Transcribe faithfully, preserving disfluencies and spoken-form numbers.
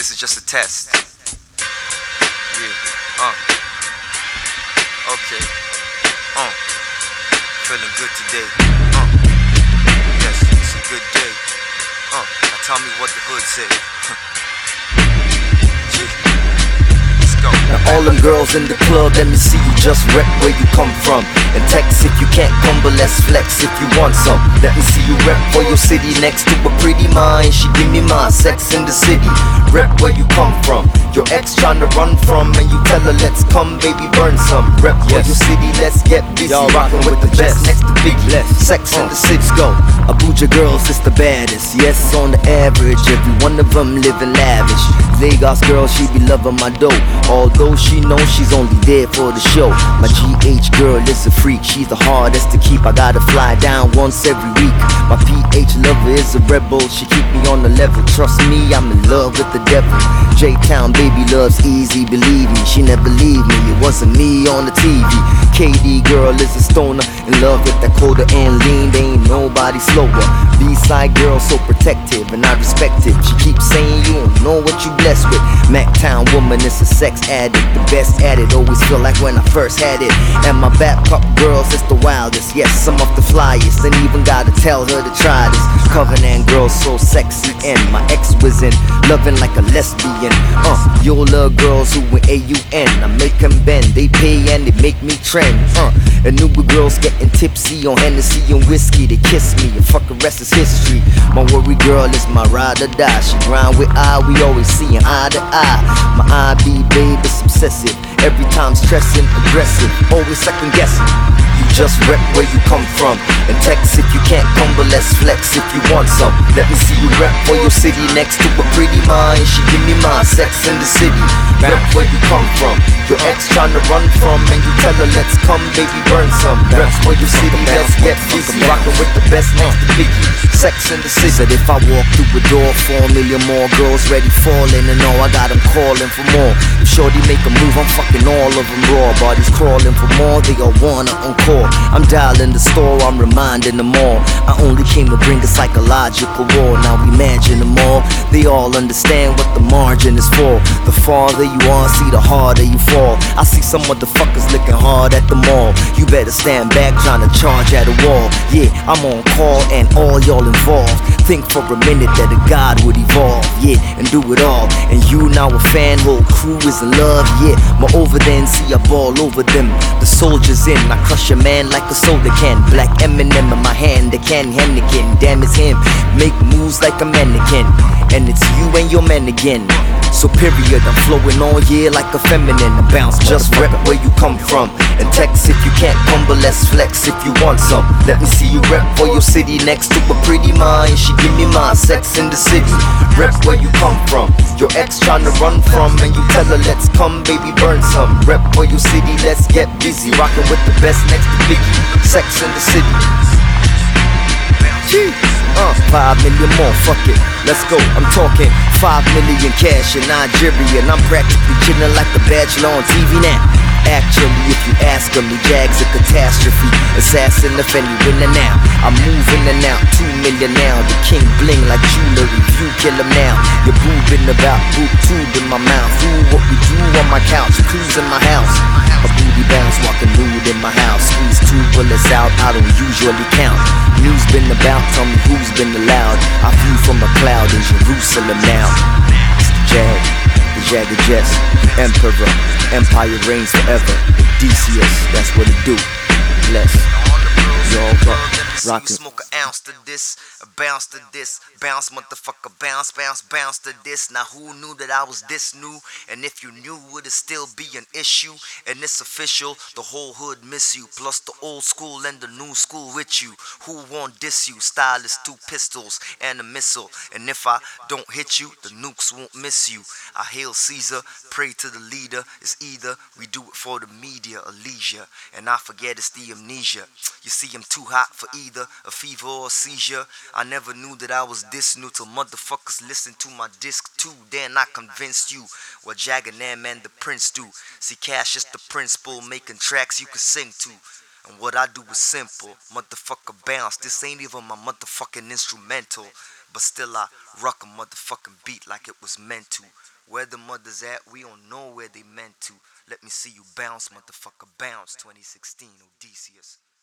This is just a test. Yeah. Uh. Okay. Uh. Feeling good today. Uh. Yes, it's a good day. Uh. Now tell me what the hood say. Now all them girls in the club, let me see you just rep where you come from. And text if you can't come, but let's flex if you want some. Let me see you rep for your city next to a pretty mind. She give me my sex in the city. Rep where you come from. Your ex tryna run from, and you tell her let's come, baby, burn some. Rep for your city, let's get busy. Y'all Rockin' with the best next to Biggie. Sex in the city, go. Abuja girls, it's the baddest. Yes, on the average, every one of them living lavish. Lagos girl, she be loving my dough. Although she knows she's only there for the show. My G H girl is a freak, she's the hardest to keep. I gotta fly down once every week. My P H lover is a rebel, she keep me on the level. Trust me, I'm in love with the devil. J-Town baby loves easy, believe me, she never leave me. It wasn't me on the T V. K D girl is a stoner, in love with that coda and lean. They ain't nobody slower. B-side girl so protective, and I respect it. She keeps saying you don't know what you blessed with. Mactown woman is a sex addict, the best at it. Always feel like when I first had it. And my back cup girls, it's the wildest. Yes, some of the flyest, and even gotta tell her to try this. Covenant girls so sexy, and my ex was in loving like a lesbian. Uh, yo love girls who in A U N. I make them bend, they pay and they make me trend. Uh, and newer girls getting tipsy on Hennessy and whiskey. They kiss me, and fuck the rest is history. My worry girl is my ride or die. She grind with eye, we always seeing eye to eye. My I B babe is obsessive, every time stressing, aggressive, always second guessing. You just rep where you come from, and text if you can't come, but let's flex if you want some. Let me see you rep for your city next to a pretty mind. She give me my sex in the city. Rep where you come from. Your ex tryna run from, and you tell her let's come, baby, burn some. Rep for your city, let's get busy. Rockin' with the best next to Biggie. Sex in the city. Said if I walk through a door, four million more girls ready falling, and all I got them calling for more. If shorty make a move, I'm fucking all of them raw. Bodies crawling for more, they all wanna encore. I'm dialing the store, I'm reminding them all. I only came to bring a psychological war. Now imagine them all, they all understand what the margin is for. The farther you are, see the harder you fall. I see some motherfuckers looking hard at the mall. You better stand back trying to charge at a wall. Yeah, I'm on call and all y'all involved. Think for a minute that a god would evolve, yeah, and do it all. And you now a fan, whole crew is in love, yeah. Moreover than see I ball over them. The soldiers in, I crush a man like a soda can. Black Eminem in my hand, the can Henneken. Damn, it's him, make moves like a mannequin. And it's you and your man again. So period, I'm flowing all year like a feminine. I bounce, just rep where you come from. And text if you can't come, but let's flex if you want some. Let me see you rep for your city next to a pretty mind. She give me my sex in the city. Rep where you come from. Your ex tryna run from, and you tell her let's come, baby, burn some. Rep for your city, let's get busy. Rockin' with the best next to Biggie. Sex in the city. Uh, five million more, fuck it, let's go. I'm talking five million cash in Nigeria, and I'm practically chillin' like the Bachelor on T V now. Actually, if you ask me, Jag's a catastrophe. Assassin if any winner now. I'm moving and out, two million now. The king bling like jewelry, you kill him now. You're boobing about, boob tube in my mouth. Ooh, what we do on my couch, cruise in my house. A booty bounce, walking nude in my house. Squeeze two bullets out, I don't usually count. News been about, tell me who's been allowed. I view from a cloud in Jerusalem now. It's the Jag, the Jagger-Jess, Emperor, Empire reigns forever. Odysseus, that's what it do. Bless. Y'all rockin'. Smoke an ounce to this, a bounce to this, bounce motherfucker, bounce, bounce, bounce to this. Now who knew that I was this new? And if you knew, would it still be an issue? And it's official, the whole hood miss you. Plus the old school and the new school with you. Who won't diss you? Style is two pistols and a missile. And if I don't hit you, the nukes won't miss you. I hail Caesar, pray to the leader. It's either we do it for the media or leisure. And I forget it's the amnesia. You see, I'm too hot for either a fever or a seizure. I never knew that I was this new till motherfuckers listen to my disc too. Then I convinced you what Jagger and the Prince do. See, Cash is the principal, making tracks you can sing to. And what I do is simple, motherfucker bounce. This ain't even my motherfucking instrumental. but still I rock a motherfucking beat like it was meant to. Where the mothers at, we don't know where they meant to. Let me see you bounce, motherfucker, bounce. twenty sixteen, Odysseus.